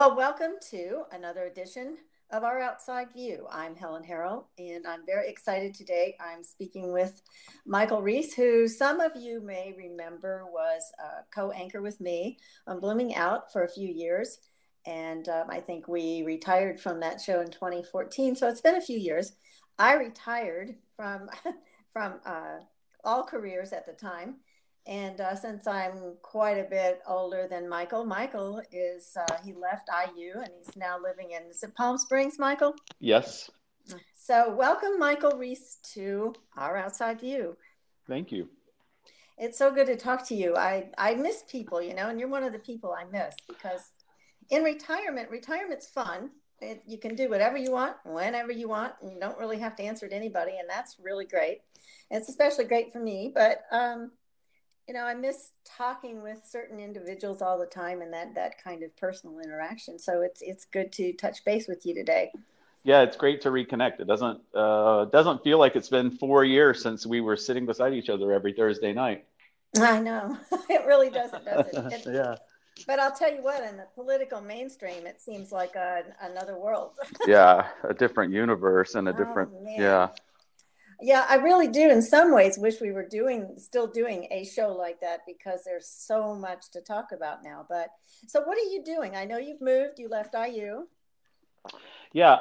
Well, welcome to another edition of Our Outside View. I'm Helen Harrell, and I'm very excited today. I'm speaking with Michael Reese, who some of you may remember was a co-anchor with me on Blooming Out for a few years. And I think we retired from that show in 2014. So it's been a few years. I retired from from all careers at the time. And since I'm quite a bit older than Michael, Michael he left IU and he's now living in, is it Palm Springs, Michael? Yes, So welcome, Michael Reese, to Our Outside View. thank you. It's so good to talk to you. I miss people, and you're one of the people I miss because in retirement's fun. You can do whatever you want, whenever you want, and you don't really have to answer to anybody, and that's really great. It's especially great for me, but I miss talking with certain individuals all the time and that kind of personal interaction. So it's good to touch base with you today. Yeah, it's great to reconnect. It doesn't feel like it's been 4 years since we were sitting beside each other every Thursday night. I know it really doesn't, does it? Yeah, But I'll tell you what, in the political mainstream, it seems like another world. yeah, a different universe and a Oh different, man. yeah. Yeah, I really do. In some ways, wish we were still doing a show like that because there's so much to talk about now. But so, what are you doing? I know you've moved. You left IU. Yeah,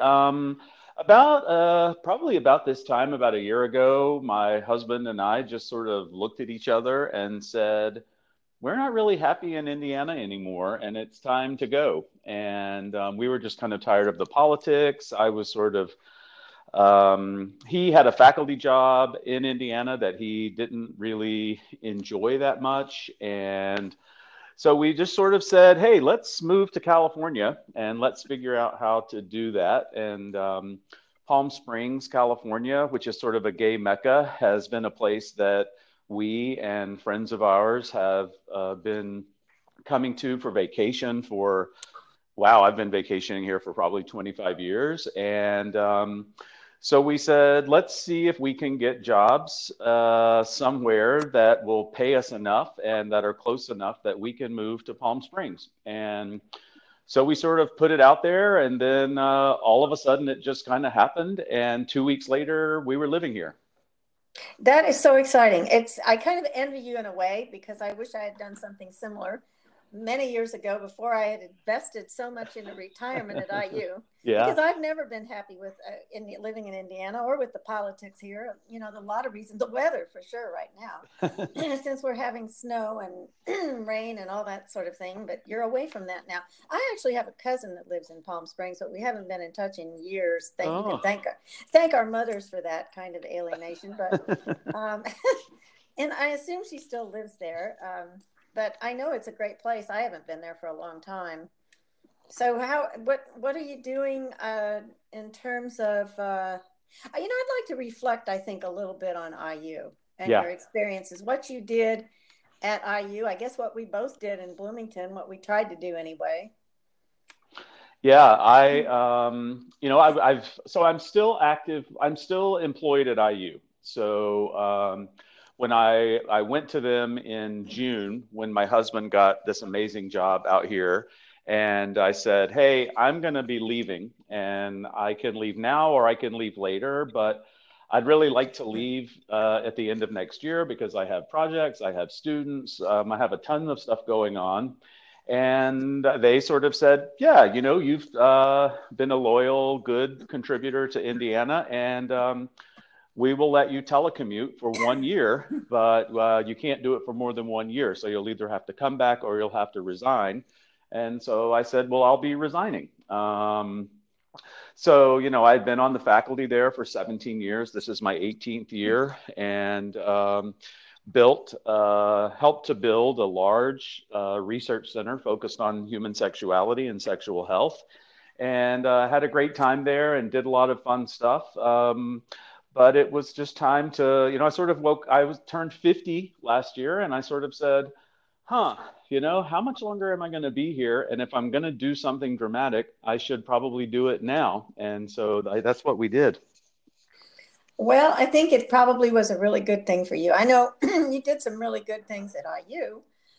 about probably about this time, about a year ago, my husband and I just sort of looked at each other and said, we're not really happy in Indiana anymore, and it's time to go. And we were just kind of tired of the politics. I was sort of he had a faculty job in Indiana that he didn't really enjoy that much. And so we just sort of said, hey, let's move to California and let's figure out how to do that. And Palm Springs, California, which is sort of a gay mecca, has been a place that we and friends of ours have been coming to for vacation for, wow, I've been vacationing here for probably 25 years. And so we said, let's see if we can get jobs somewhere that will pay us enough and that are close enough that we can move to Palm Springs. And so we sort of put it out there, and then all of a sudden it just kind of happened. And 2 weeks later, we were living here. That is so exciting. I kind of envy you in a way because I wish I had done something similar many years ago before I had invested so much into retirement at IU. Yeah. Because I've never been happy with living in Indiana or with the politics here. A lot of reasons. The weather, for sure, right now, since we're having snow and rain and all that sort of thing. But you're away from that now. I actually have a cousin that lives in Palm Springs, but we haven't been in touch in years. You can Oh. thank our mothers for that kind of alienation. But and I assume she still lives there. But I know it's a great place. I haven't been there for a long time. So what are you doing in terms of I'd like to reflect, I think, a little bit on IU and Yeah. your experiences, what you did at IU, I guess what we both did in Bloomington, what we tried to do anyway. Yeah, so I'm still active. I'm still employed at IU. So when I went to them in June, when my husband got this amazing job out here, and I said, "Hey, I'm going to be leaving, and I can leave now or I can leave later, but I'd really like to leave at the end of next year because I have projects, I have students, I have a ton of stuff going on." And they sort of said, yeah, you've been a loyal, good contributor to Indiana, and we will let you telecommute for 1 year, but you can't do it for more than 1 year. So you'll either have to come back or you'll have to resign. And so I said, well, I'll be resigning. So, I'd been on the faculty there for 17 years. This is my 18th year. And helped to build a large research center focused on human sexuality and sexual health, and had a great time there and did a lot of fun stuff. But it was just time to, I sort of turned 50 last year, and I sort of said, huh, how much longer am I going to be here? And if I'm going to do something dramatic, I should probably do it now. And so that's what we did. Well, I think it probably was a really good thing for you. I know you did some really good things at IU.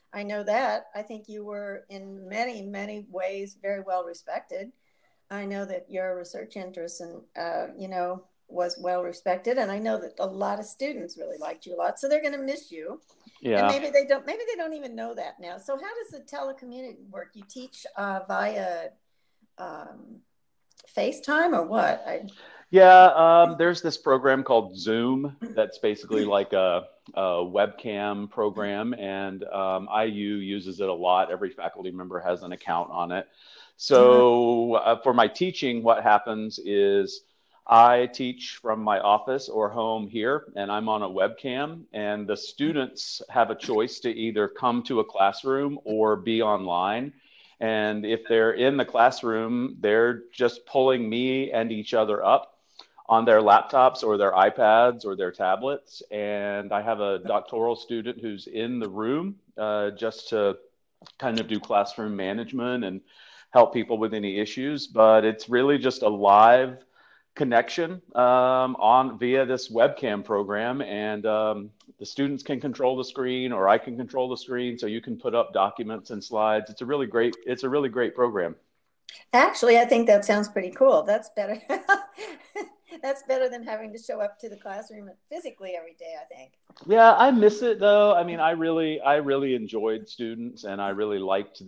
I know that. I think you were in many, many ways very well respected. I know that your research interest and was well respected, and I know that a lot of students really liked you a lot. So they're going to miss you, and Yeah. maybe they don't. Maybe they don't even know that now. So how does the telecommuting work? You teach via um, FaceTime or what? Yeah, there's this program called Zoom that's basically like a webcam program, and IU uses it a lot. Every faculty member has an account on it. So for my teaching, what happens is I teach from my office or home here, and I'm on a webcam, and the students have a choice to either come to a classroom or be online. And if they're in the classroom, they're just pulling me and each other up on their laptops or their iPads or their tablets. And I have a doctoral student who's in the room just to kind of do classroom management and help people with any issues. But it's really just a live connection on via this webcam program, and the students can control the screen, or I can control the screen, so you can put up documents and slides. It's a really great program. Actually, I think that sounds pretty cool. That's better. That's better than having to show up to the classroom physically every day, I think. Yeah, I miss it though. I mean, I really enjoyed students, and I really liked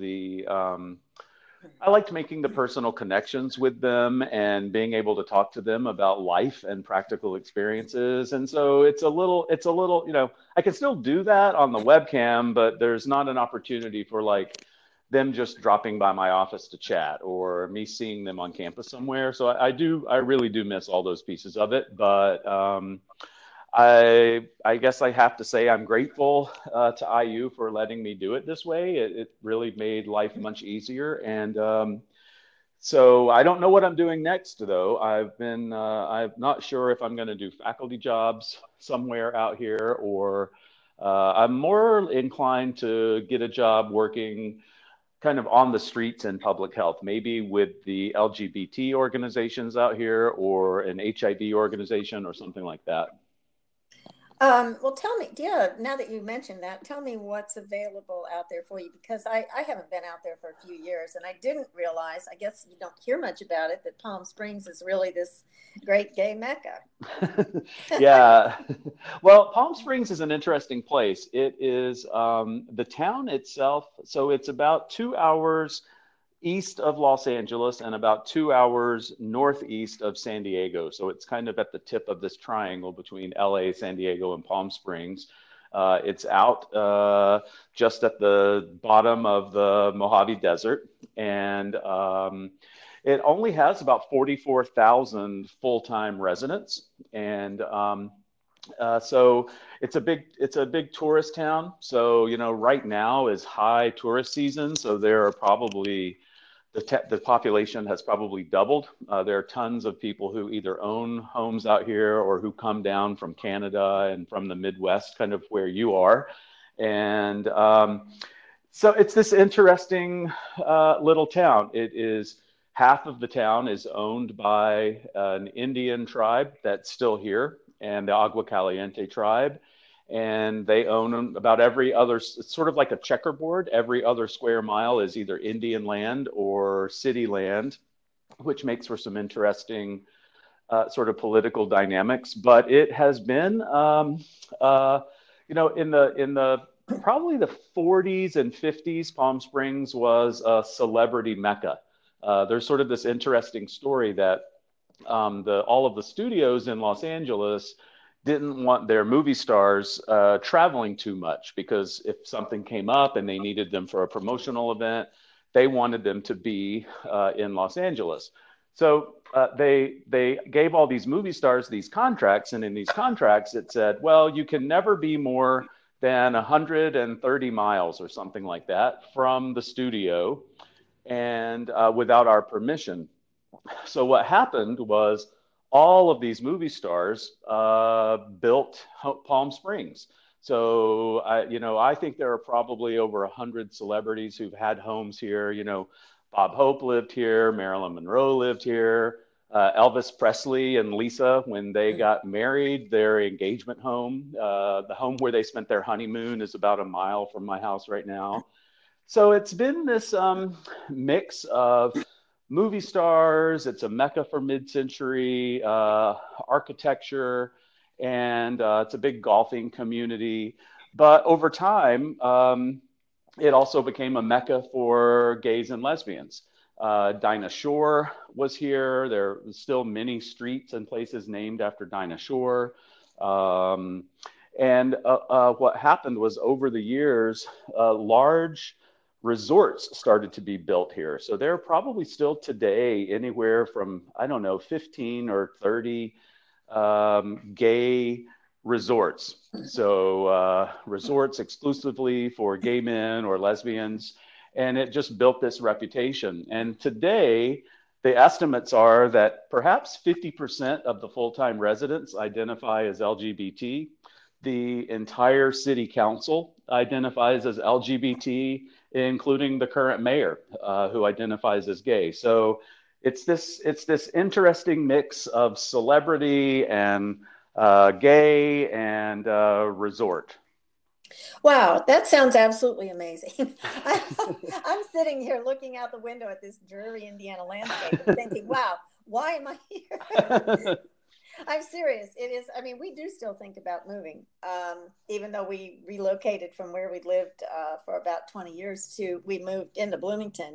I liked making the personal connections with them and being able to talk to them about life and practical experiences. And so it's a little, I can still do that on the webcam, but there's not an opportunity for like them just dropping by my office to chat or me seeing them on campus somewhere. So I really do miss all those pieces of it. But I guess I have to say I'm grateful to IU for letting me do it this way. It really made life much easier, and so I don't know what I'm doing next, though. I'm not sure if I'm going to do faculty jobs somewhere out here, or I'm more inclined to get a job working kind of on the streets in public health, maybe with the LGBT organizations out here, or an HIV organization, or something like that. Well, tell me, yeah, now that you mentioned that, tell me what's available out there for you because I haven't been out there for a few years and I didn't realize, I guess you don't hear much about it, that Palm Springs is really this great gay mecca. Yeah. Well, Palm Springs is an interesting place. It is the town itself. So it's about 2 hours east of Los Angeles and about 2 hours northeast of San Diego. So it's kind of at the tip of this triangle between LA, San Diego, and Palm Springs. It's out just at the bottom of the Mojave Desert. And it only has about 44,000 full-time residents. And so it's a big tourist town. So, right now is high tourist season. So there are probably the population has probably doubled. There are tons of people who either own homes out here or who come down from Canada and from the Midwest, kind of where you are. And so it's this interesting little town. It is half of the town is owned by an Indian tribe that's still here, and the Agua Caliente tribe. And they own about every other, it's sort of like a checkerboard. Every other square mile is either Indian land or city land, which makes for some interesting sort of political dynamics. But it has been, in the probably the 40s and 50s, Palm Springs was a celebrity mecca. There's sort of this interesting story that all of the studios in Los Angeles didn't want their movie stars traveling too much, because if something came up and they needed them for a promotional event, they wanted them to be in Los Angeles. So they gave all these movie stars these contracts, and in these contracts it said, well, you can never be more than 130 miles or something like that from the studio, and without our permission. So what happened was all of these movie stars built Palm Springs. So I think there are probably over 100 celebrities who've had homes here. Bob Hope lived here, Marilyn Monroe lived here, Elvis Presley and Lisa, when they got married, their engagement home, the home where they spent their honeymoon, is about a mile from my house right now. So it's been this mix of movie stars. It's a mecca for mid-century architecture, and it's a big golfing community. But over time, it also became a mecca for gays and lesbians. Dinah Shore was here. There are still many streets and places named after Dinah Shore. Um, and what happened was, over the years, large resorts started to be built here. So there are probably still today anywhere from, I don't know, 15 or 30 gay resorts. So resorts exclusively for gay men or lesbians. And it just built this reputation. And today, the estimates are that perhaps 50% of the full-time residents identify as LGBT. The entire city council identifies as LGBT, including the current mayor, who identifies as gay. So it's this interesting mix of celebrity and gay and resort. Wow, that sounds absolutely amazing. I'm sitting here looking out the window at this dreary Indiana landscape and thinking, wow, why am I here? I'm serious. It is. I mean, we do still think about moving, even though we relocated from where we lived for about 20 years to, we moved into Bloomington,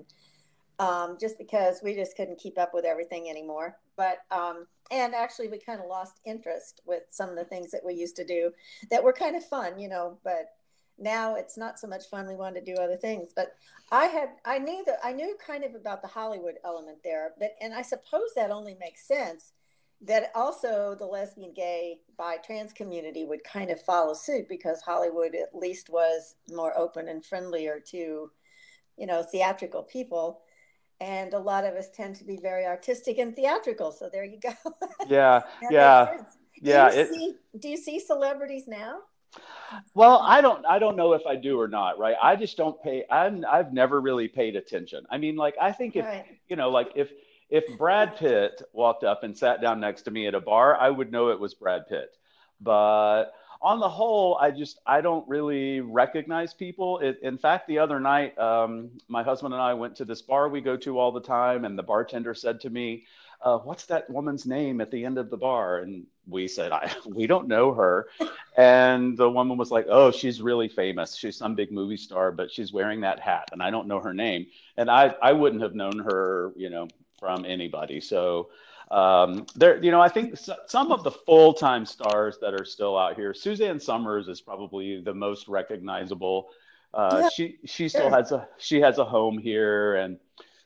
just because we just couldn't keep up with everything anymore. But, and actually we kind of lost interest with some of the things that we used to do that were kind of fun, but now it's not so much fun. We wanted to do other things, but I knew kind of about the Hollywood element there, and I suppose that only makes sense that also the lesbian, gay, bi, trans community would kind of follow suit, because Hollywood at least was more open and friendlier to, theatrical people. And a lot of us tend to be very artistic and theatrical. So there you go. Yeah, That makes yeah, sense. yeah. Do you see celebrities now? Well, I don't know if I do or not, right? I just don't pay. I've never really paid attention. I mean, like, I think if, Right. like, if Brad Pitt walked up and sat down next to me at a bar, I would know it was Brad Pitt. But on the whole, I don't really recognize people. In fact, the other night, my husband and I went to this bar we go to all the time, and the bartender said to me, "What's that woman's name at the end of the bar?" And we said, "We don't know her." And the woman was like, "Oh, she's really famous. She's some big movie star, but she's wearing that hat, and I don't know her name." And I wouldn't have known her, from anybody. So there, I think some of the full-time stars that are still out here, Suzanne Summers is probably the most recognizable. Yeah, She still sure. has a home here, and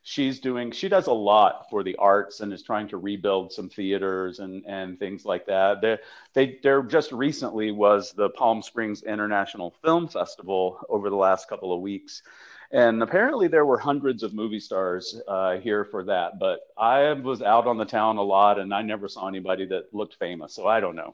she does a lot for the arts and is trying to rebuild some theaters and things like that. There just recently was the Palm Springs International Film Festival over the last couple of weeks, and apparently there were hundreds of movie stars here for that. But I was out on the town a lot, and I never saw anybody that looked famous, so I don't know.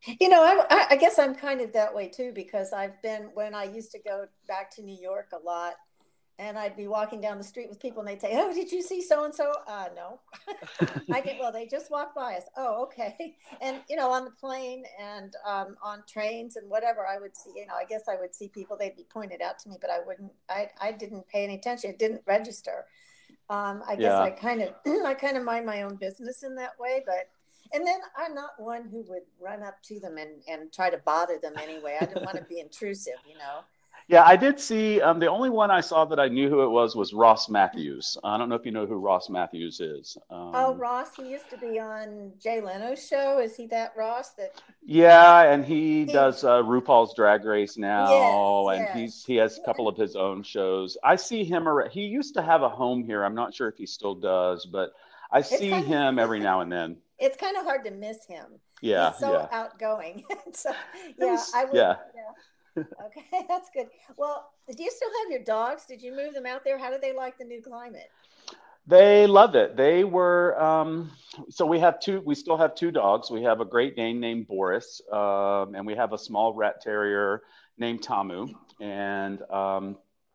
I guess I'm kind of that way too, because when I used to go back to New York a lot, and I'd be walking down the street with people and they'd say, "Oh, did you see so and so?" No. Well, they just walked by us. Oh, okay. And, on the plane and on trains and whatever, I would see, I guess I would see people, they'd be pointed out to me, but I didn't pay any attention. It didn't register. I guess Yeah. I kind of mind my own business in that way, and then I'm not one who would run up to them and try to bother them anyway. I didn't want to be intrusive. Yeah, I did see the only one I saw that I knew who it was Ross Matthews. I don't know if you know who Ross Matthews is. Oh, Ross, he used to be on Jay Leno's show. Is he that Ross that Yeah, and he he, does RuPaul's Drag Race yes, now, and yes. he has a couple of his own shows. I see him. He used to have a home here. I'm not sure if he still does, but I It's see kind him of every now and then. it's kind of hard to miss him. Yeah, He's so yeah. outgoing. So It yeah, was, I would. yeah. Yeah. Okay, that's good. Well, do you still have your dogs? Did you move them out there? How do they like the new climate? They love it. They were so we still have two dogs. We have a Great Dane named Boris, and we have a small rat terrier named Tamu. And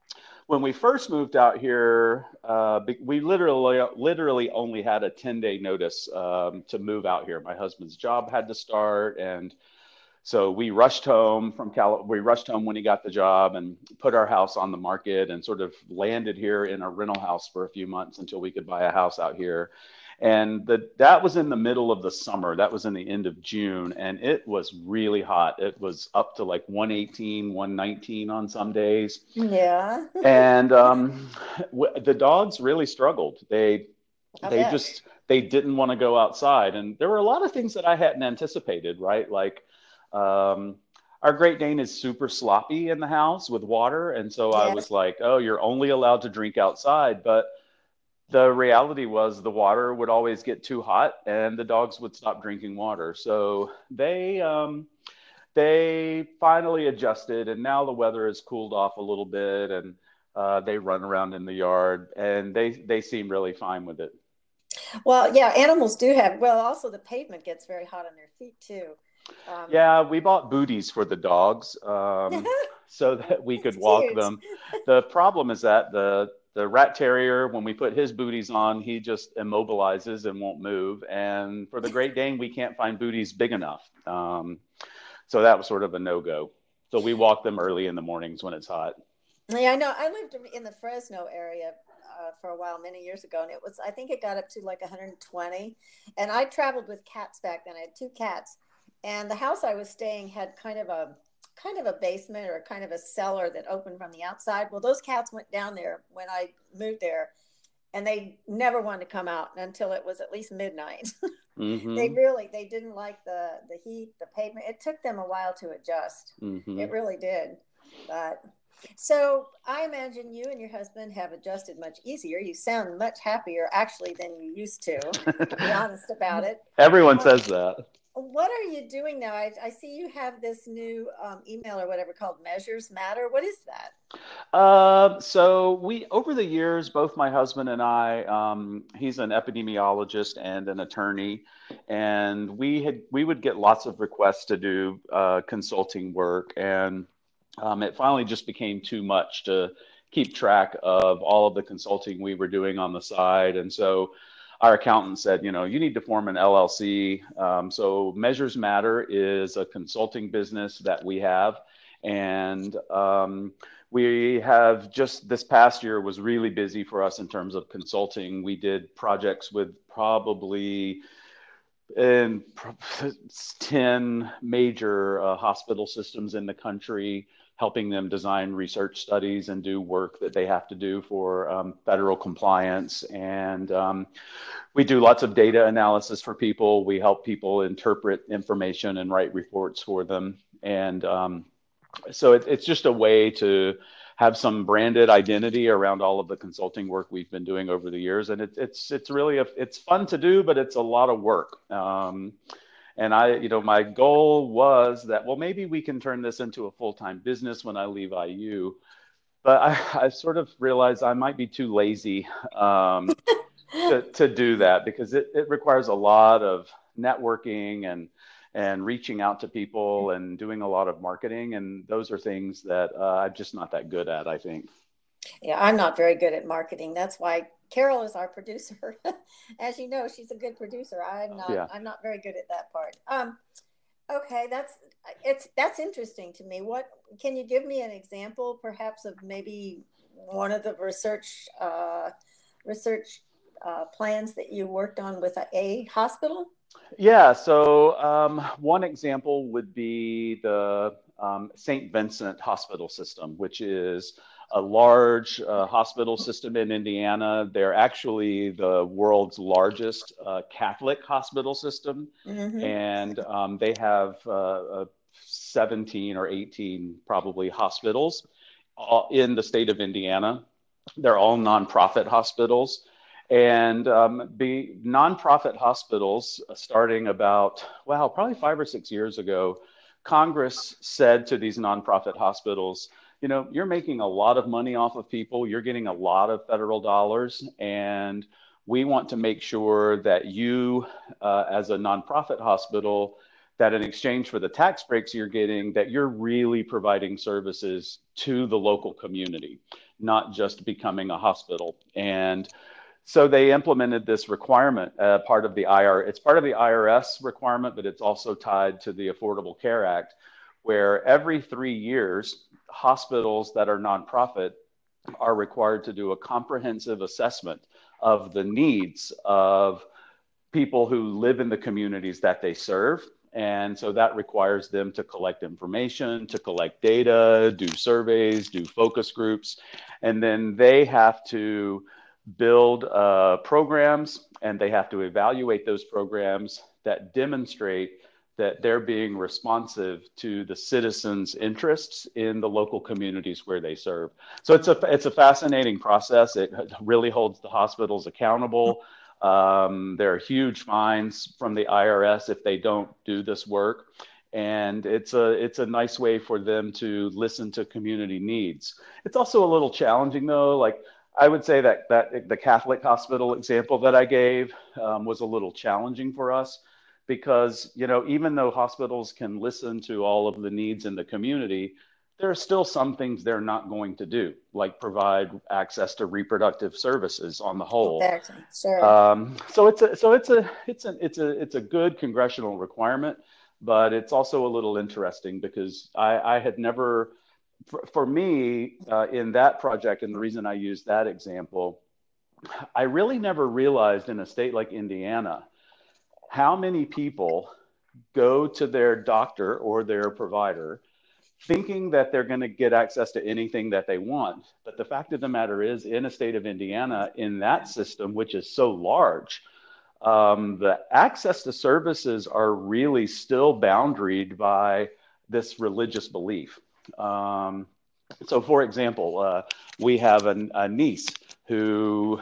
when we first moved out here, we literally only had a 10-day notice to move out here. My husband's job had to start, and so we rushed home we rushed home when he got the job and put our house on the market and sort of landed here in a rental house for a few months until we could buy a house out here. And that was in the middle of the summer. That was in the end of June, and it was really hot. It was up to like 118, 119 on some days. Yeah. And the dogs really struggled. I They bet. just they didn't want to go outside, and there were a lot of things that I hadn't anticipated, right? Like um, our Great Dane is super sloppy in the house with water, and so I Yes. was like, "Oh, you're only allowed to drink outside." But the reality was the water would always get too hot, and the dogs would stop drinking water. So they finally adjusted, and now the weather has cooled off a little bit, and they run around in the yard, and they seem really fine with it. Well, yeah, animals do have, well, also the pavement gets very hot on their feet too. Um, Yeah, we bought booties for the dogs so that we could it's walk cute. them. The problem is that the rat terrier, when we put his booties on, he just immobilizes and won't move. And for the Great Dane, we can't find booties big enough. So that was sort of a no go. So we walk them early in the mornings when it's hot. Yeah, I know. I lived in the Fresno area for a while, many years ago, and it was, I think it got up to like 120. And I traveled with cats back then. I had two cats, and the house I was staying had kind of a basement or kind of a cellar that opened from the outside. Well, those cats went down there when I moved there, and they never wanted to come out until it was at least midnight. Mm-hmm. They didn't like the heat, the pavement. It took them a while to adjust. Mm-hmm. It really did. But so I imagine you and your husband have adjusted much easier. You sound much happier actually than you used to be honest about it. Everyone Um, says that. what are you doing now? I see you have this new email or whatever called Measures Matter. What is that? So we, over the years, both my husband and I, he's an epidemiologist and an attorney, and we would get lots of requests to do consulting work, and it finally just became too much to keep track of all of the consulting we were doing on the side, and so our accountant said, you need to form an LLC. So Measures Matter is a consulting business that we have, and we have just this past year was really busy for us in terms of consulting. We did projects with probably in 10 major hospital systems in the country, helping them design research studies and do work that they have to do for federal compliance. And we do lots of data analysis for people. We help people interpret information and write reports for them. And so it's just a way to have some branded identity around all of the consulting work we've been doing over the years, and it's really it's fun to do, but it's a lot of work. And my goal was that, well, maybe we can turn this into a full-time business when I leave IU, but I sort of realized I might be too lazy to do that because it requires a lot of networking and reaching out to people and doing a lot of marketing. And those are things that I'm just not that good at, I think. Yeah, I'm not very good at marketing. That's why Carol is our producer. As you know, she's a good producer. Yeah. I'm not very good at that part. Okay, that's interesting to me. What can you give me an example, perhaps, of maybe one of the research plans that you worked on with a hospital? Yeah. So one example would be the St. Vincent Hospital System, which is a large hospital system in Indiana. They're actually the world's largest Catholic hospital system. Mm-hmm. And they have 17 or 18 probably hospitals in the state of Indiana. They're all nonprofit hospitals. And the nonprofit hospitals, starting about, well, probably 5 or 6 years ago, Congress said to these nonprofit hospitals, you're making a lot of money off of people, you're getting a lot of federal dollars, and we want to make sure that you, as a nonprofit hospital, that in exchange for the tax breaks you're getting, that you're really providing services to the local community. not just becoming a hospital. And so they implemented this requirement, it's part of the IRS requirement, but it's also tied to the Affordable Care Act, where every 3 years, hospitals that are nonprofit are required to do a comprehensive assessment of the needs of people who live in the communities that they serve. And so that requires them to collect information, to collect data, do surveys, do focus groups, and then they have to build programs, and they have to evaluate those programs that demonstrate that they're being responsive to the citizens' interests in the local communities where they serve. So it's a fascinating process. It really holds the hospitals accountable. There are huge fines from the IRS if they don't do this work. And it's a nice way for them to listen to community needs. It's also a little challenging, though. Like, I would say that the Catholic hospital example that I gave was a little challenging for us, because, even though hospitals can listen to all of the needs in the community, there are still some things they're not going to do, like provide access to reproductive services on the whole. Exactly. Sure. So it's a good congressional requirement, but it's also a little interesting because I had never, for me, in that project, and the reason I used that example, I really never realized in a state like Indiana how many people go to their doctor or their provider thinking that they're going to get access to anything that they want. But the fact of the matter is, in a state of Indiana, in that system, which is so large, the access to services are really still boundaried by this religious belief. So, for example, we have a niece who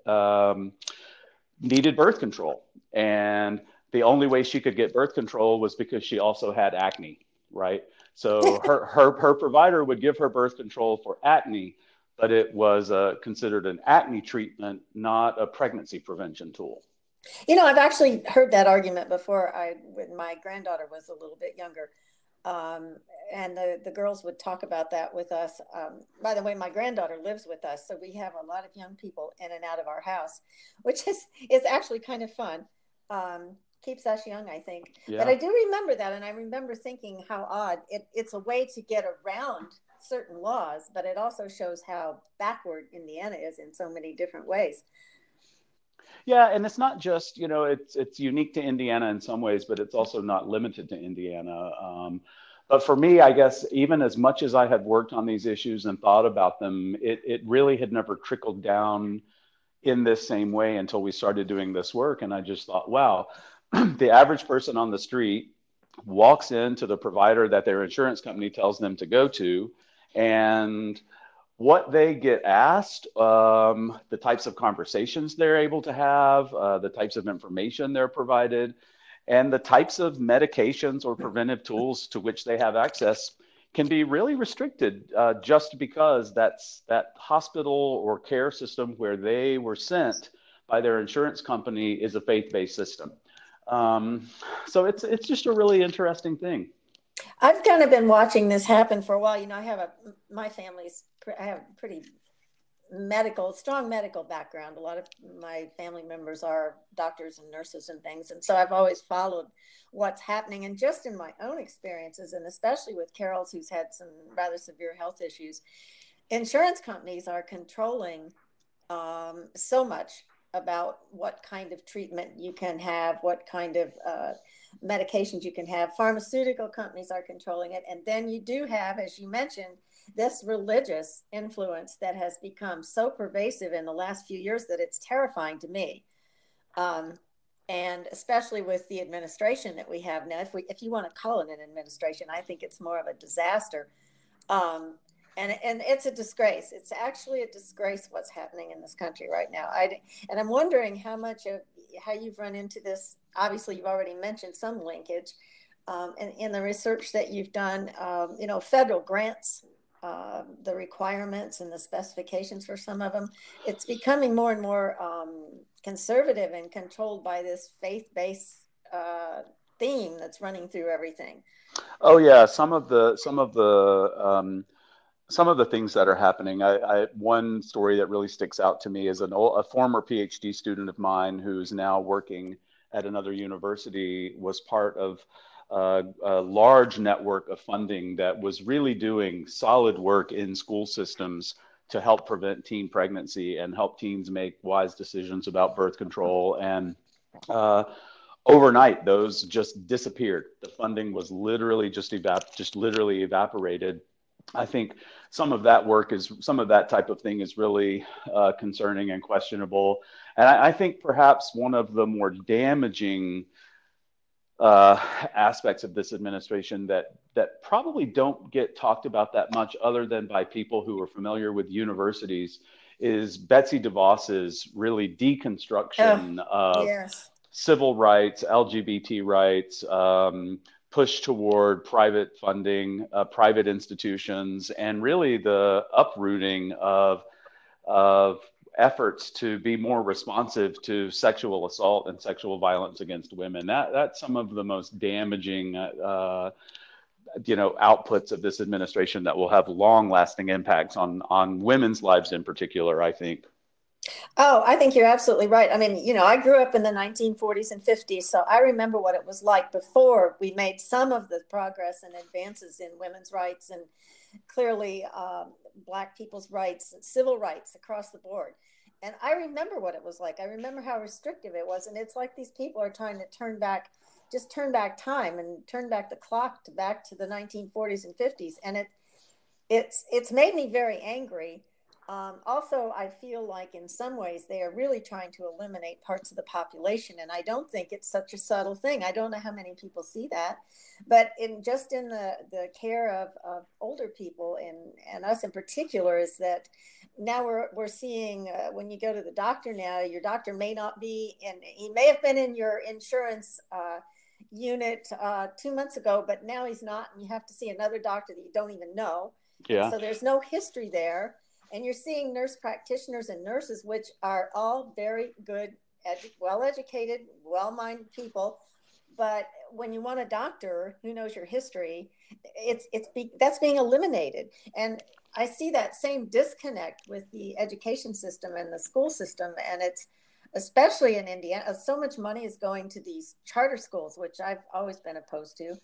needed birth control. And the only way she could get birth control was because she also had acne, right? So her provider would give her birth control for acne, but it was considered an acne treatment, not a pregnancy prevention tool. I've actually heard that argument before. When my granddaughter was a little bit younger, and the girls would talk about that with us. By the way, my granddaughter lives with us, so we have a lot of young people in and out of our house, which is actually kind of fun. Keeps us young, I think. Yeah. But I do remember that, and I remember thinking how odd. It's a way to get around certain laws, but it also shows how backward Indiana is in so many different ways. Yeah, and it's not just, it's unique to Indiana in some ways, but it's also not limited to Indiana. But for me, I guess, even as much as I had worked on these issues and thought about them, it really had never trickled down in this same way until we started doing this work. And I just thought, wow, the average person on the street walks into the provider that their insurance company tells them to go to, and what they get asked, the types of conversations they're able to have, the types of information they're provided, and the types of medications or preventive tools to which they have access can be really restricted, just because that hospital or care system where they were sent by their insurance company is a faith-based system. So it's just a really interesting thing. I've kind of been watching this happen for a while. I have I have a pretty strong medical background. A lot of my family members are doctors and nurses and things. And so I've always followed what's happening. And just in my own experiences, and especially with Carol's, who's had some rather severe health issues, insurance companies are controlling so much about what kind of treatment you can have, what kind of medications you can have. Pharmaceutical companies are controlling it. And then you do have, as you mentioned, this religious influence that has become so pervasive in the last few years that it's terrifying to me. And especially with the administration that we have now, if you want to call it an administration, I think it's more of a disaster. And it's a disgrace. It's actually a disgrace what's happening in this country right now. And I'm wondering how you've run into this. Obviously, you've already mentioned some linkage, and in the research that you've done, federal grants, the requirements and the specifications for some of them, it's becoming more and more conservative and controlled by this faith-based theme that's running through everything. Oh yeah, some of the some of the things that are happening. One story that really sticks out to me is a former PhD student of mine who's now working at another university was part of a large network of funding that was really doing solid work in school systems to help prevent teen pregnancy and help teens make wise decisions about birth control. And uh, overnight, those just disappeared. The funding was literally just literally evaporated. I think some of that type of thing is really concerning and questionable. And I think perhaps one of the more damaging aspects of this administration that probably don't get talked about that much, other than by people who are familiar with universities, is Betsy DeVos's really Oh, deconstruction of yes. civil rights, LGBT rights, push toward private funding, private institutions, and really the uprooting of efforts to be more responsive to sexual assault and sexual violence against women. That's some of the most damaging, outputs of this administration that will have long-lasting impacts on women's lives in particular, I think. Oh, I think you're absolutely right. I mean, I grew up in the 1940s and 50s, so I remember what it was like before we made some of the progress and advances in women's rights and clearly Black people's rights and civil rights across the board. And I remember what it was like. I remember how restrictive it was. And it's like these people are trying to just turn back time and turn back the clock back to the 1940s and 50s. And it's made me very angry. Also, I feel like in some ways they are really trying to eliminate parts of the population, and I don't think it's such a subtle thing. I don't know how many people see that, but in the care of older people and us in particular, is that now we're seeing when you go to the doctor now, your doctor may not be in. He may have been in your insurance unit 2 months ago, but now he's not, and you have to see another doctor that you don't even know, and Yeah. so there's no history there, and you're seeing nurse practitioners and nurses, which are all very good, well-educated, well-minded people. But when you want a doctor who knows your history, that's being eliminated. And I see that same disconnect with the education system and the school system. And it's especially in Indiana, so much money is going to these charter schools, which I've always been opposed to.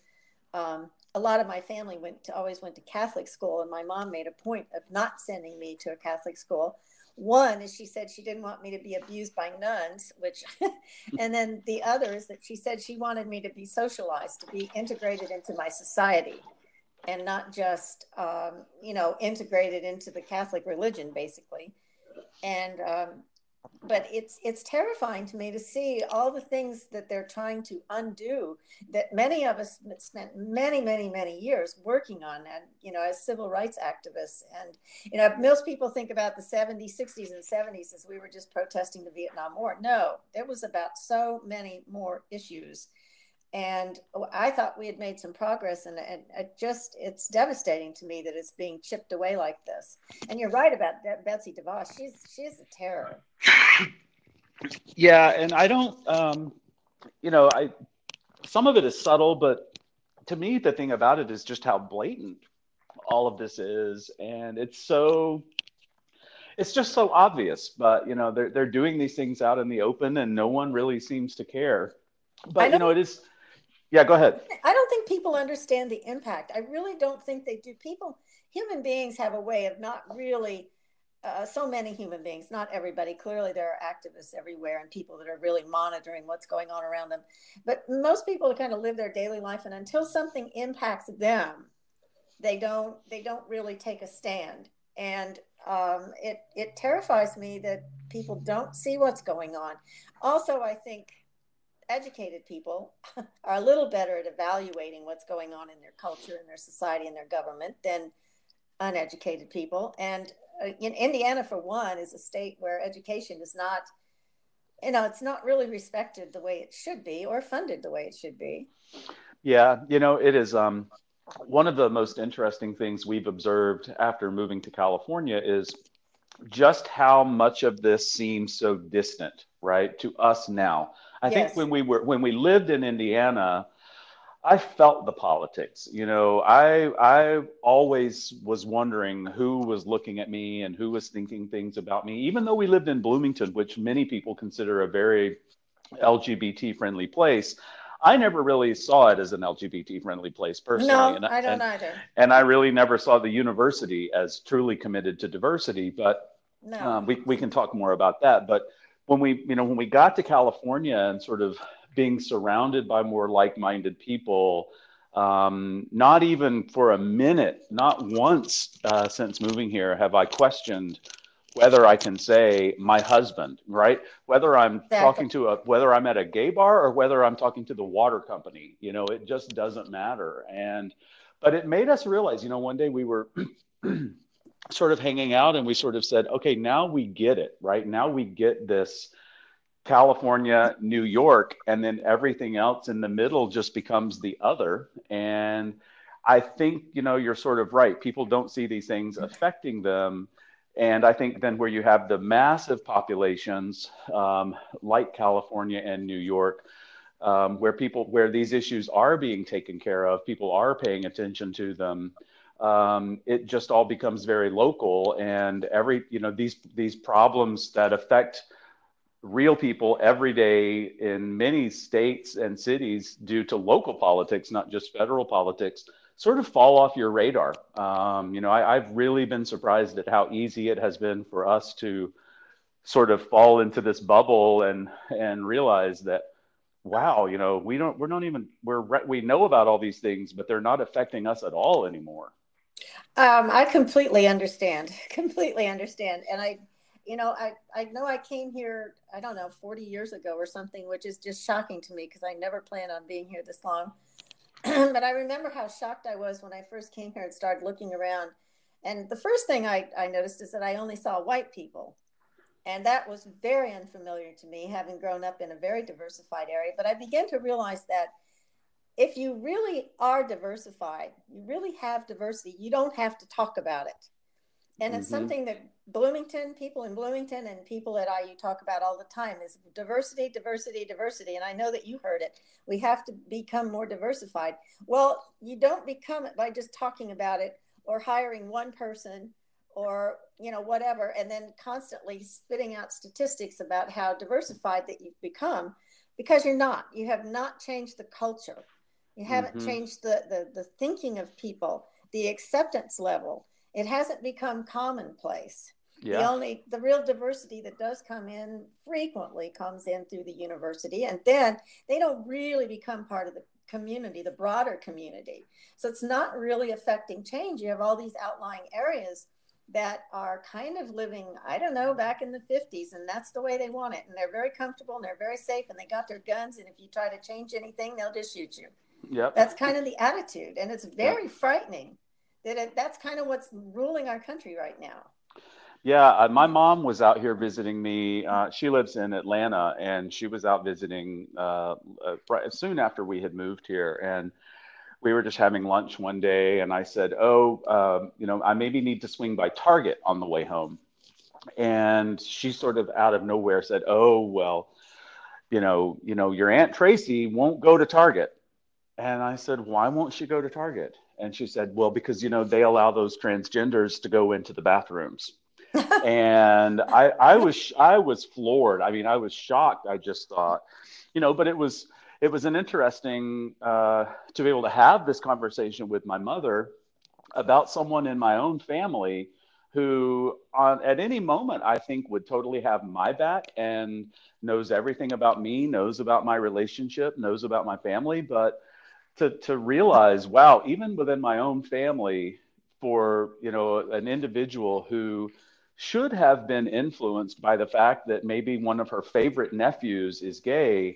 A lot of my family always went to Catholic school, and my mom made a point of not sending me to a Catholic school. One is she said she didn't want me to be abused by nuns, and then the other is that she said she wanted me to be socialized, to be integrated into my society, and not just, integrated into the Catholic religion, basically. And but it's terrifying to me to see all the things that they're trying to undo, that many of us spent many, many, many years working on, and as civil rights activists. And most people think about the 70s, 60s, and 70s as we were just protesting the Vietnam War. No, it was about so many more issues. And I thought we had made some progress, and it's devastating to me that it's being chipped away like this. And you're right about Betsy DeVos. She's a terror. Yeah, and I don't, I some of it is subtle, but to me, the thing about it is just how blatant all of this is, and it's just so obvious. But they're doing these things out in the open, and no one really seems to care. I But don't it is. Yeah, go ahead. I don't think people understand the impact. I really don't think they do. Human beings have a way of not really, so many human beings, not everybody. Clearly, there are activists everywhere and people that are really monitoring what's going on around them. But most people kind of live their daily life, and until something impacts them, they don't really take a stand. And it terrifies me that people don't see what's going on. Also, I think educated people are a little better at evaluating what's going on in their culture, in their society, in their government than uneducated people. And in Indiana, for one, is a state where education is not, it's not really respected the way it should be or funded the way it should be. Yeah, it is. One of the most interesting things we've observed after moving to California is just how much of this seems so distant, right, to us now. I think Yes. when we lived in Indiana, I felt the politics. I always was wondering who was looking at me and who was thinking things about me, even though we lived in Bloomington, which many people consider a very LGBT friendly place. I never really saw it as an LGBT friendly place personally, No, and I don't and either. and I really never saw the university as truly committed to diversity. But No. we can talk more about that. But when we got to California and sort of being surrounded by more like-minded people, not even for a minute, not once since moving here have I questioned whether I can say my husband, right? Whether I'm Exactly. talking to whether I'm at a gay bar or whether I'm talking to the water company, it just doesn't matter. But it made us realize, one day we were sort of hanging out and we sort of said, okay, now we get it, right? Now we get this California, New York, and then everything else in the middle just becomes the other. And I think, you're sort of right. People don't see these things affecting them. And I think then where you have the massive populations like California and New York, where these issues are being taken care of, people are paying attention to them. It just all becomes very local, and these problems that affect real people every day in many states and cities due to local politics, not just federal politics, sort of fall off your radar. I've really been surprised at how easy it has been for us to sort of fall into this bubble and realize that, wow, we know about all these things, but they're not affecting us at all anymore. I completely understand. Completely understand. And I know I came here, I don't know, 40 years ago or something, which is just shocking to me because I never planned on being here this long. But I remember how shocked I was when I first came here and started looking around. And the first thing I noticed is that I only saw white people. And that was very unfamiliar to me, having grown up in a very diversified area. But I began to realize that if you really are diversified, you really have diversity, you don't have to talk about it. And it's Mm-hmm. something that people in Bloomington and people at IU talk about all the time is diversity, diversity, diversity. And I know that you heard it. We have to become more diversified. Well, you don't become it by just talking about it or hiring one person or, whatever, and then constantly spitting out statistics about how diversified that you've become, because you're not. You have not changed the culture. You haven't Mm-hmm. changed the thinking of people, the acceptance level. It hasn't become commonplace. Yeah. The real diversity that does come in frequently comes in through the university, and then they don't really become part of the community, the broader community. So it's not really affecting change. You have all these outlying areas that are kind of living, I don't know, back in the 50s, and that's the way they want it. And they're very comfortable and they're very safe, and they got their guns, and if you try to change anything, they'll just shoot you. Yep. That's kind of the attitude, and it's Yep. very frightening that's kind of what's ruling our country right now. Yeah, my mom was out here visiting me. She lives in Atlanta, and she was out visiting right soon after we had moved here. And we were just having lunch one day, and I said, "Oh, I maybe need to swing by Target on the way home." And she sort of out of nowhere said, "Oh, well, your Aunt Tracy won't go to Target." And I said, "Why won't she go to Target?" And she said, "Well, because they allow those transgenders to go into the bathrooms." And I was floored. I mean, I was shocked. I just thought, but it was an interesting to be able to have this conversation with my mother about someone in my own family who at any moment I think would totally have my back and knows everything about me, knows about my relationship, knows about my family. But to realize, wow, even within my own family, for an individual who should have been influenced by the fact that maybe one of her favorite nephews is gay,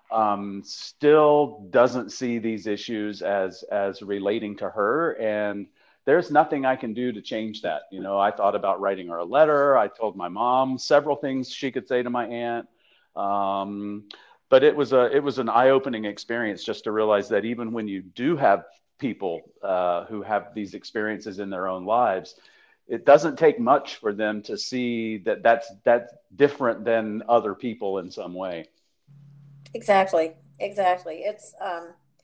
still doesn't see these issues as relating to her. And there's nothing I can do to change that. I thought about writing her a letter. I told my mom several things she could say to my aunt. Um, but it was an eye-opening experience just to realize that even when you do have people who have these experiences in their own lives, it doesn't take much for them to see that that's different than other people in some way. Exactly. Exactly. It's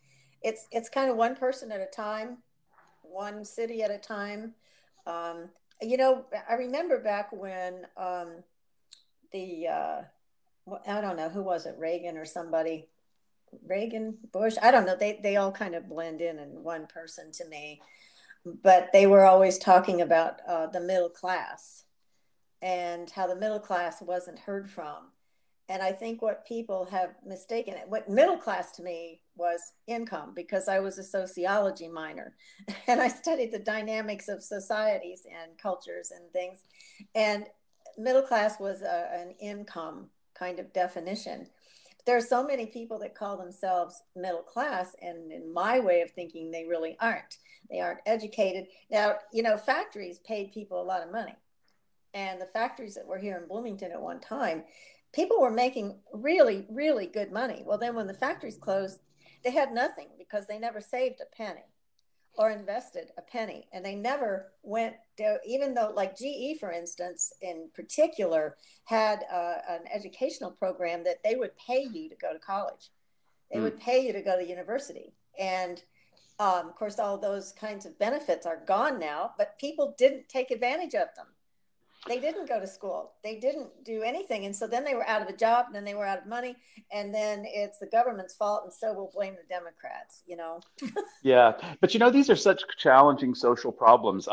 it's kind of one person at a time, one city at a time. Um, I remember back when the I don't know who was it, Reagan or somebody, Reagan, Bush, I don't know. They all kind of blend in one person to me, but they were always talking about the middle class and how the middle class wasn't heard from. And I think what people have mistaken, what middle class to me was income, because I was a sociology minor and I studied the dynamics of societies and cultures and things. And middle class was an income kind of definition. There are so many people that call themselves middle class, and in my way of thinking, they really aren't. They aren't educated. Now, factories paid people a lot of money, and the factories that were here in Bloomington at one time, people were making really, really good money. Well, then when the factories closed, they had nothing because they never saved a penny or invested a penny. And they never went to, even though, like GE, for instance, in particular, had an educational program that they would pay you to go to college. They would pay you to go to university. And of course, all those kinds of benefits are gone now, but people didn't take advantage of them. They didn't go to school. They didn't do anything. And so then they were out of a job, and then they were out of money. And then it's the government's fault. And so we'll blame the Democrats. Yeah, but these are such challenging social problems.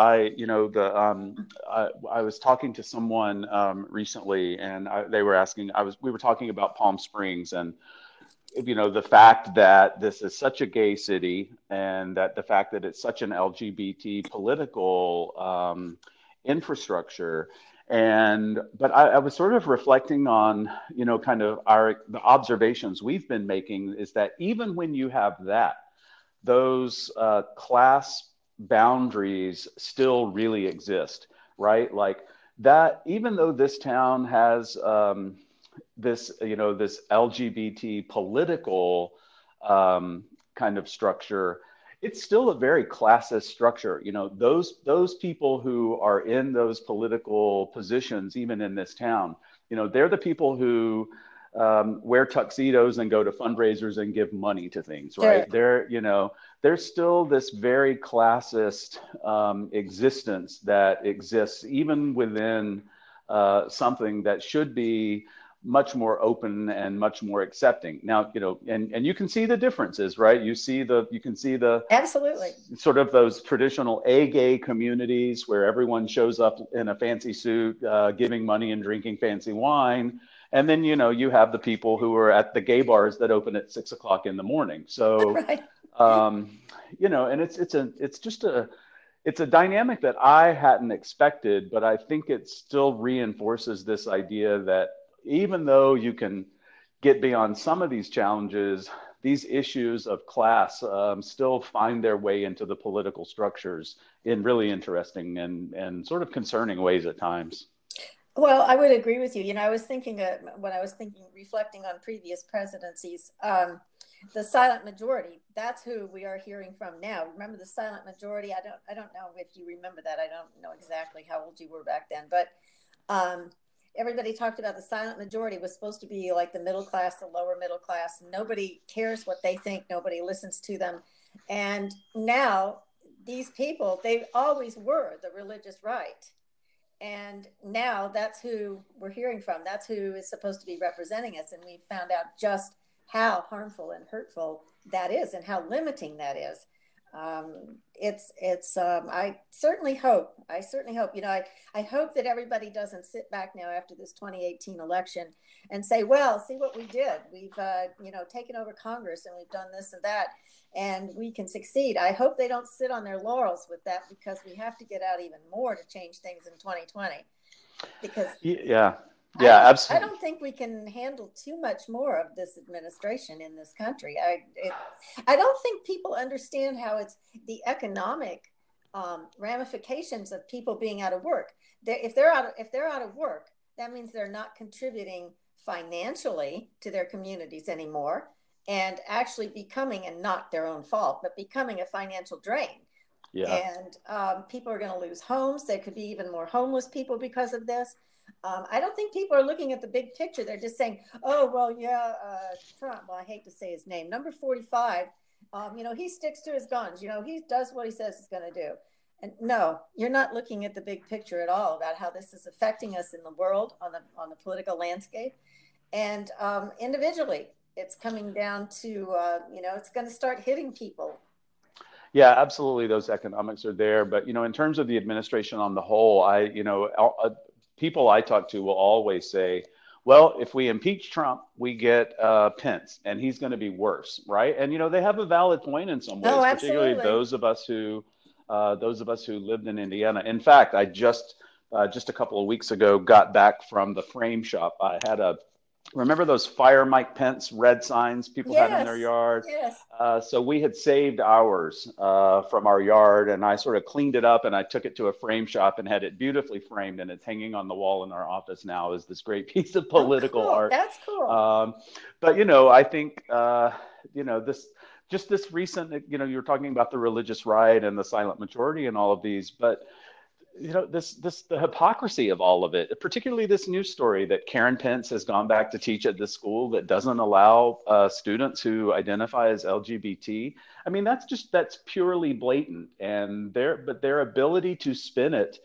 I was talking to someone recently, and they were asking. We were talking about Palm Springs, and the fact that this is such a gay city, and that the fact that it's such an LGBT political infrastructure. But I was sort of reflecting on, kind of the observations we've been making, is that even when you have that, those class boundaries still really exist, right? Like that, even though this town has this LGBT political kind of structure, it's still a very classist structure. Those people who are in those political positions, even in this town, they're the people who wear tuxedos and go to fundraisers and give money to things, right? Sure. There's still this very classist existence that exists even within something that should be much more open and much more accepting. Now, and you can see the differences, right? You can see the absolutely sort of those traditional gay communities where everyone shows up in a fancy suit, giving money and drinking fancy wine. And then, you have the people who are at the gay bars that open at 6 o'clock in the morning. So, right. And it's a dynamic that I hadn't expected, but I think it still reinforces this idea that even though you can get beyond some of these challenges, these issues of class still find their way into the political structures in really interesting and sort of concerning ways at times. Well, I would agree with you. I was thinking reflecting on previous presidencies, the silent majority, that's who we are hearing from now. Remember the silent majority? I don't know if you remember that. I don't know exactly how old you were back then, but everybody talked about the silent majority was supposed to be like the middle class, the lower middle class. Nobody cares what they think. Nobody listens to them. And now these people, they always were the religious right. And now that's who we're hearing from. That's who is supposed to be representing us. And we found out just how harmful and hurtful that is and how limiting that is. I certainly hope, I hope that everybody doesn't sit back now after this 2018 election and say, well, see what we did. We've, taken over Congress and we've done this and that, and we can succeed. I hope they don't sit on their laurels with that, because we have to get out even more to change things in 2020. Because absolutely. I don't think we can handle too much more of this administration in this country. I don't think people understand how it's the economic ramifications of people being out of work. If they're out of work, that means they're not contributing financially to their communities anymore, and actually becoming, and not their own fault, but becoming a financial drain. Yeah. And people are going to lose homes. There could be even more homeless people because of this. I don't think people are looking at the big picture. They're just saying, oh, well, yeah, Trump, well, I hate to say his name, number 45, He sticks to his guns. He does what he says he's going to do. And no, you're not looking at the big picture at all about how this is affecting us in the world on the political landscape, and individually, it's coming down to it's going to start hitting people. Yeah, absolutely. Those economics are there, but in terms of the administration on the whole, people I talk to will always say, "Well, if we impeach Trump, we get Pence, and he's going to be worse, right?" And they have a valid point in some Oh, ways, particularly absolutely. those of us who lived in Indiana. In fact, I just a couple of weeks ago got back from the frame shop. Remember those Fire Mike Pence red signs people had in their Yes, yard? yes. So we had saved ours from our yard, and I sort of cleaned it up and I took it to a frame shop and had it beautifully framed, and it's hanging on the wall in our office now as this great piece of Oh, political cool. art. That's cool. But I think this recent, you were talking about the religious right and the silent majority and all of these, but the hypocrisy of all of it, particularly this news story that Karen Pence has gone back to teach at this school that doesn't allow students who identify as LGBT. I mean, that's purely blatant, and their ability to spin it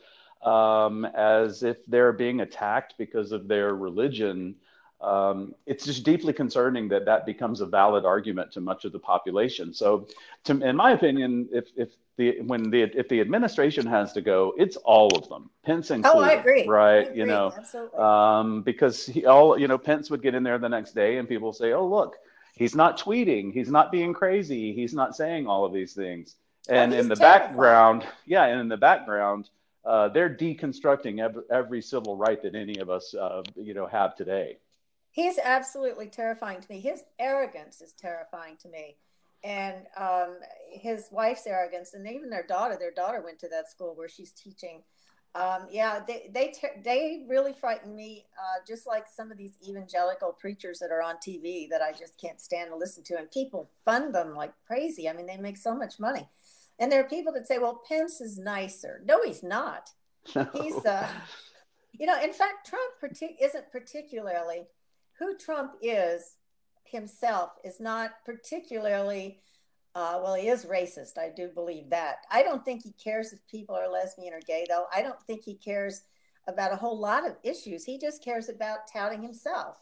as if they're being attacked because of their religion. It's just deeply concerning that becomes a valid argument to much of the population. So, in my opinion, if the administration has to go, it's all of them, Pence Oh, I included, agree. I right? agree. Absolutely. Because Pence would get in there the next day, and people say, "Oh, look, he's not tweeting, he's not being crazy, he's not saying all of these things." Oh, And in he's the terrifying. background, yeah, and in the background, they're deconstructing every civil right that any of us, have today. He's absolutely terrifying to me. His arrogance is terrifying to me. And his wife's arrogance, and even their daughter went to that school where she's teaching. Yeah, they really frighten me, just like some of these evangelical preachers that are on TV that I just can't stand to listen to. And people fund them like crazy. I mean, they make so much money. And there are people that say, well, Pence is nicer. No, he's not. He's, in fact, isn't particularly who Trump is himself is not particularly, well, he is racist. I do believe that. I don't think he cares if people are lesbian or gay, though. I don't think he cares about a whole lot of issues. He just cares about touting himself.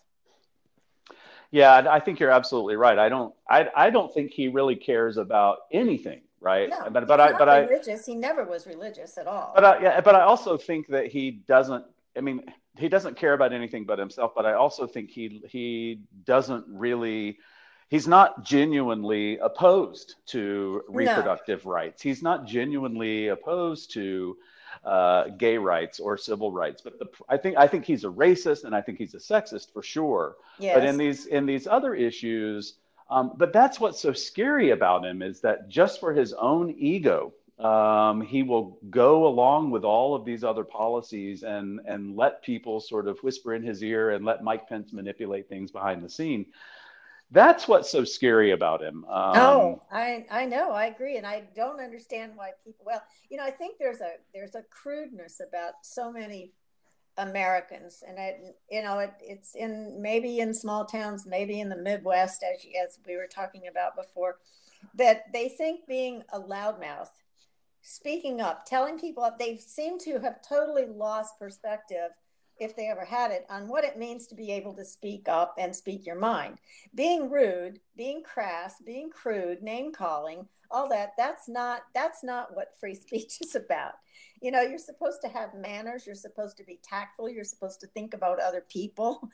Yeah, I think you're absolutely right. I don't think he really cares about anything, right? No, But but he's I not but I religious. He never was religious at but all. I, yeah, but I also think that he doesn't. I mean, he doesn't care about anything but himself. But I also think he doesn't really. He's not genuinely opposed to No, reproductive rights. He's not genuinely opposed to gay rights or civil rights. But I think he's a racist, and I think he's a sexist for sure. But in yes. these other issues, but that's what's so scary about him is that just for his own ego, he will go along with all of these other policies and let people sort of whisper in his ear and let Mike Pence manipulate things behind the scene. That's what's so scary about him. Oh, I know, I agree, and I don't understand why people. Well, I think there's a crudeness about so many Americans, and it's in maybe in small towns, maybe in the Midwest, as we were talking about before, that they think being a loudmouth, speaking up, telling people up, they seem to have totally lost perspective, if they ever had it, on what it means to be able to speak up and speak your mind. Being rude, being crass, being crude, name calling, all that's not what free speech is about. You're supposed to have manners, you're supposed to be tactful, you're supposed to think about other people.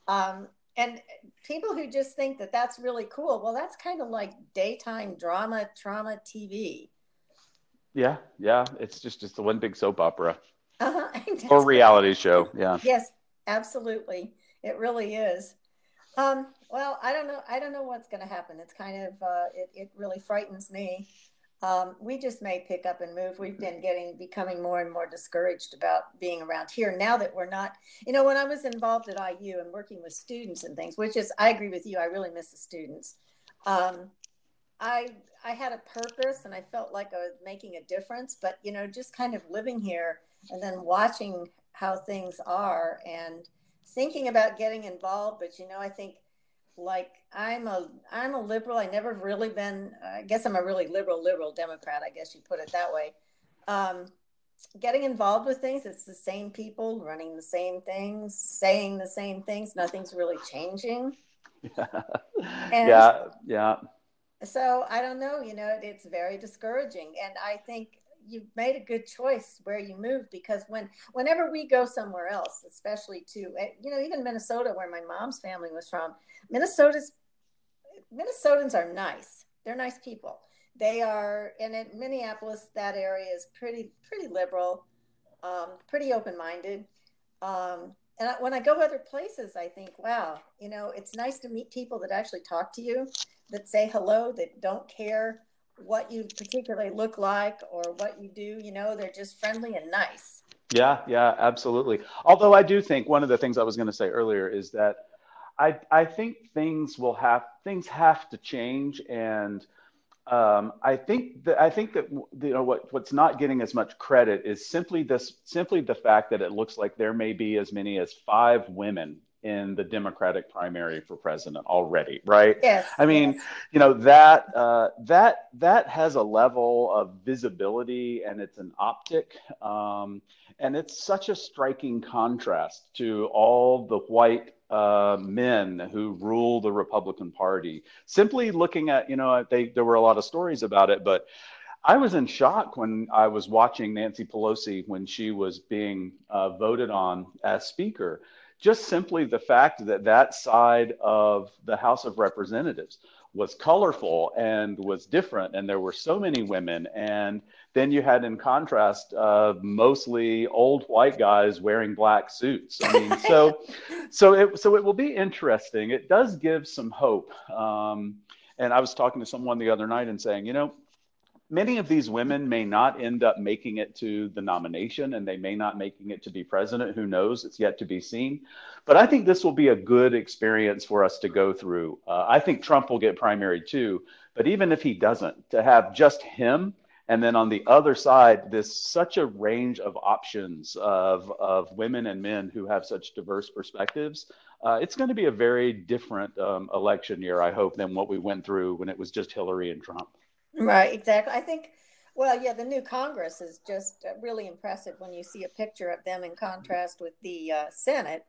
And people who just think that that's really cool, well, that's kind of like daytime drama, trauma TV. Yeah, yeah, it's the one big soap opera Uh-huh. or That's what it reality show. Yeah. Yes, absolutely. It really is. Well, I don't know. I don't know what's going to happen. It's kind of, it really frightens me. We just may pick up and move. We've been becoming more and more discouraged about being around here now that we're not, when I was involved at IU and working with students and things, which is, I agree with you. I really miss the students. Um, I had a purpose and I felt like I was making a difference, but just kind of living here and then watching how things are and thinking about getting involved. But I think like I'm a liberal. I never really been. I guess I'm a really liberal Democrat. I guess you put it that way. Um, Getting involved with things, it's the same people running the same things, saying the same things. Nothing's really changing. And Yeah, yeah. so I don't know. It's very discouraging. And I think you've made a good choice where you move, because whenever we go somewhere else, especially to even Minnesota, where my mom's family was from, Minnesota's Minnesotans are nice. They're nice people. They are, and in Minneapolis, that area is pretty liberal, pretty open minded. When I go other places, I think, wow, it's nice to meet people that actually talk to you, that say hello, that don't care what you particularly look like or what you do. They're just friendly and nice. Yeah, yeah, absolutely. Although I do think one of the things I was going to say earlier is that I think things have to change, and I think that what's not getting as much credit is simply the fact that it looks like there may be as many as 5 women in the Democratic primary for president already, right? Yes, I mean, yes. that has a level of visibility, and it's an optic, and it's such a striking contrast to all the white men who rule the Republican Party. Simply looking at, there were a lot of stories about it, but I was in shock when I was watching Nancy Pelosi when she was being voted on as Speaker. Just simply the fact that that side of the House of Representatives was colorful and was different, and there were so many women. And then you had, in contrast, mostly old white guys wearing black suits. I mean, so it will be interesting. It does give some hope. And I was talking to someone the other night and saying, many of these women may not end up making it to the nomination, and they may not making it to be president. Who knows? It's yet to be seen. But I think this will be a good experience for us to go through. I think Trump will get primaried too. But even if he doesn't, to have just him, and then on the other side, this such a range of options of women and men who have such diverse perspectives, it's going to be a very different election year, I hope, than what we went through when it was just Hillary and Trump. Right, exactly. I think, well, yeah, the new Congress is just really impressive when you see a picture of them in contrast with the Senate.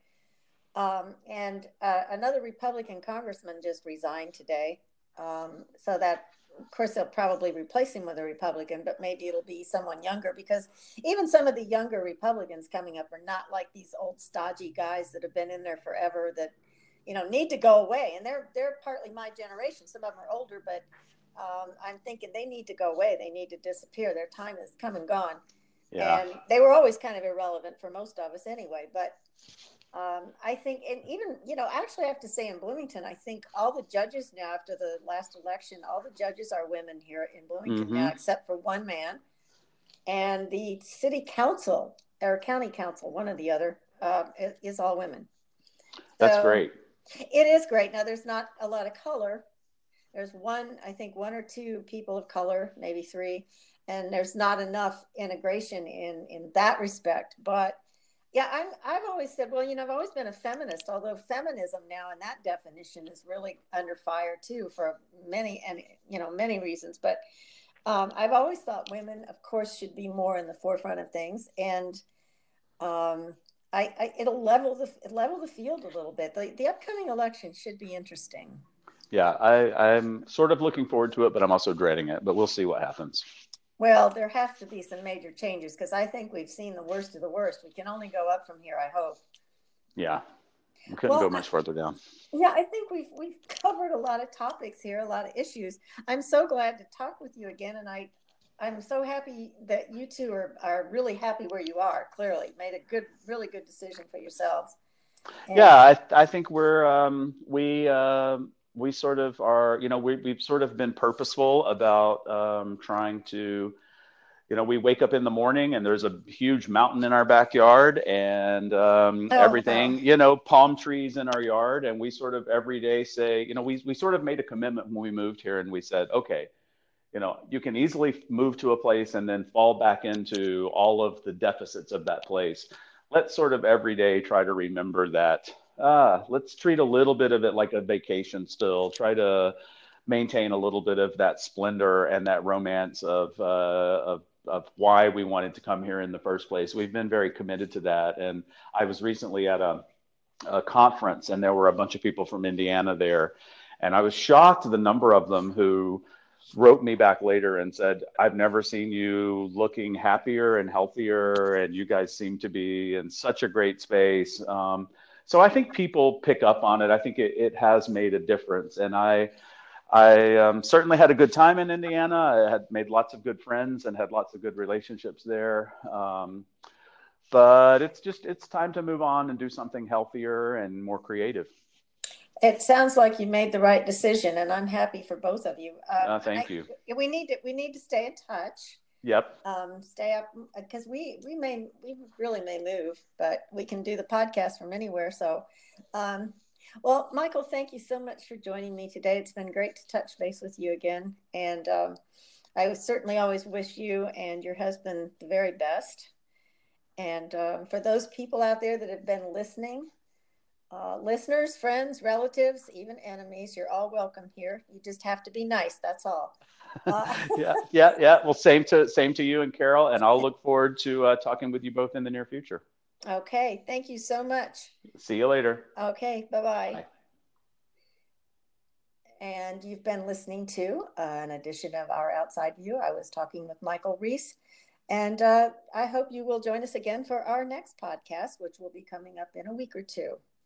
And another Republican congressman just resigned today. So that, of course, they'll probably replace him with a Republican, but maybe it'll be someone younger, because even some of the younger Republicans coming up are not like these old stodgy guys that have been in there forever that, need to go away. And they're partly my generation. Some of them are older, but I'm thinking they need to go away. They need to disappear. Their time has come and gone. Yeah. And they were always kind of irrelevant for most of us anyway. But I think, and even, actually I have to say, in Bloomington, I think all the judges now, after the last election, all the judges are women here in Bloomington Mm-hmm. now, except for one man. And the city council or county council, one or the other, is all women. That's So great. it is great. Now, there's not a lot of color. There's I think one or two people of color, maybe three, and there's not enough integration in that respect. But yeah, I've always said, well, I've always been a feminist, although feminism now in that definition is really under fire too for many reasons. But I've always thought women, of course, should be more in the forefront of things, and it'll level the field a little bit. The upcoming election should be interesting. Yeah, I'm sort of looking forward to it, but I'm also dreading it. But we'll see what happens. Well, there have to be some major changes, because I think we've seen the worst of the worst. We can only go up from here, I hope. Yeah, we couldn't Well, go much further down. yeah, I think we've covered a lot of topics here, a lot of issues. I'm so glad to talk with you again, and I'm so happy that you two are really happy where you are. Clearly, made a really good decision for yourselves. And Yeah, I think we sort of are, we've sort of been purposeful about trying to, we wake up in the morning and there's a huge mountain in our backyard, and oh everything, wow, palm trees in our yard. And we sort of every day say, we sort of made a commitment when we moved here, and we said, okay, you can easily move to a place and then fall back into all of the deficits of that place. Let's sort of every day try to remember that let's treat a little bit of it like a vacation still. Try to maintain a little bit of that splendor and that romance of why we wanted to come here in the first place. We've been very committed to that. And I was recently at a conference, and there were a bunch of people from Indiana there. And I was shocked the number of them who wrote me back later and said, I've never seen you looking happier and healthier, and you guys seem to be in such a great space. So I think people pick up on it. I think it has made a difference. And I certainly had a good time in Indiana. I had made lots of good friends and had lots of good relationships there. But it's time to move on and do something healthier and more creative. It sounds like you made the right decision, and I'm happy for both of you. Thank you. We need to stay in touch. Yep. Stay up because we really may move, but we can do the podcast from anywhere. So, well, Michael, thank you so much for joining me today. It's been great to touch base with you again, and I would certainly always wish you and your husband the very best. And for those people out there that have been listening, listeners, friends, relatives, even enemies, you're all welcome here. You just have to be nice. That's all. Yeah. Well, same to you and Carol, and I'll look forward to talking with you both in the near future. Okay. Thank you so much. See you later. Okay. Bye-bye. Bye. And you've been listening to an edition of Our Outside View. I was talking with Michael Reese. And I hope you will join us again for our next podcast, which will be coming up in a week or two.